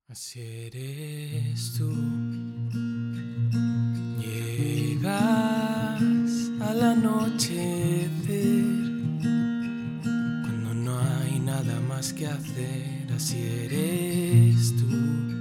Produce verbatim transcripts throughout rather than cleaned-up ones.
Así eres tú, llegas al anochecer, cuando no hay nada más que hacer. Así eres tú,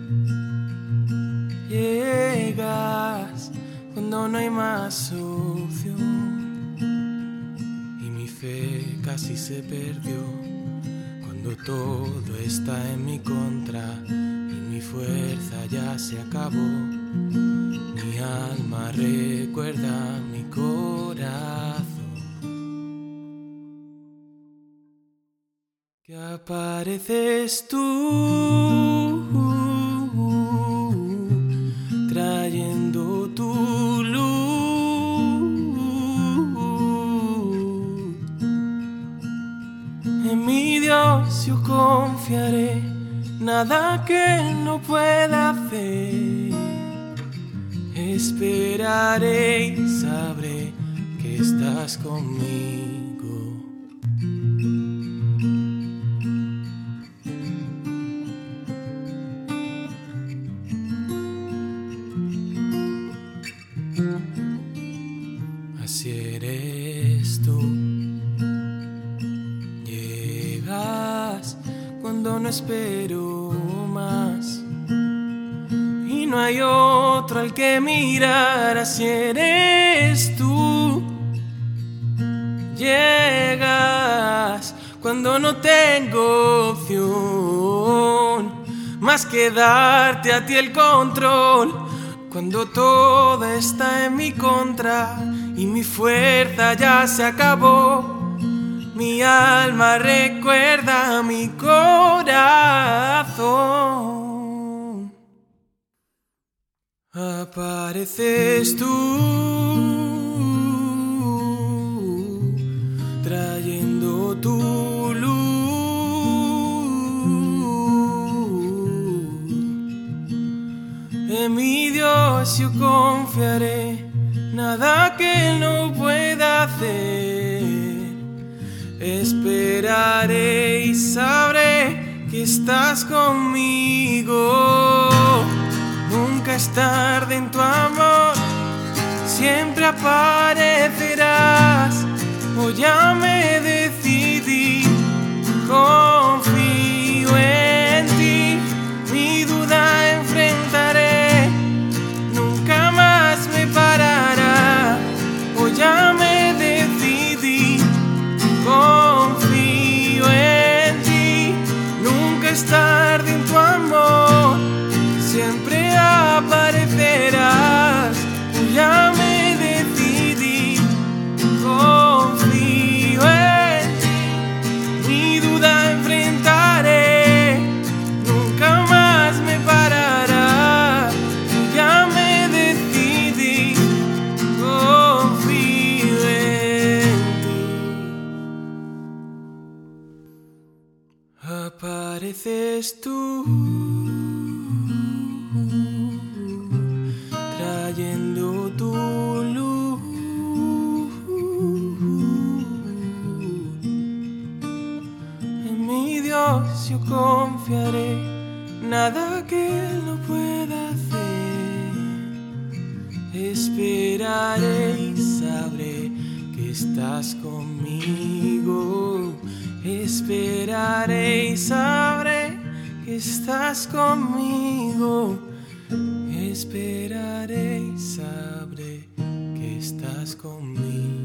llegas cuando no hay más opción, y mi fe casi se perdió, cuando todo está en mi contra. Mi fuerza ya se acabó, mi alma recuerda mi corazón, que apareces tú, trayendo tu luz. En mi Dios yo confiaré, nada que Él no pueda hacer. Esperaré y sabré que estás conmigo. Así eres tú, llegas cuando no espero más, y no hay otro al que mirar. Así eres tú, llegas cuando no tengo opción más que darte a ti el control, cuando todo está en mi contra y mi fuerza ya se acabó. Mi alma recuerda mi corazón. Apareces tú, trayendo tu luz. En mi Dios yo confiaré, nada que Él no pueda hacer. Esperaré y sabré que estás conmigo. Nunca es tarde en tu amor, siempre aparecerás. Hoy ya me decidí, confío en ti, mi duda enfrentaré, nunca más me parará. Hoy ya me decidí, confío en ti, nunca es tarde en tu amor, siempre aparecerás. Ya me decidí, confío en ti, mi duda enfrentaré, nunca más me parará. Ya me decidí, confío en ti. Apareces tú, trayendo tu luz. En mi Dios yo confiaré, nada que Él no pueda hacer. Esperaré y sabré que estás conmigo. Esperaré y sabré que estás conmigo. Esperaré y sabré que estás conmigo.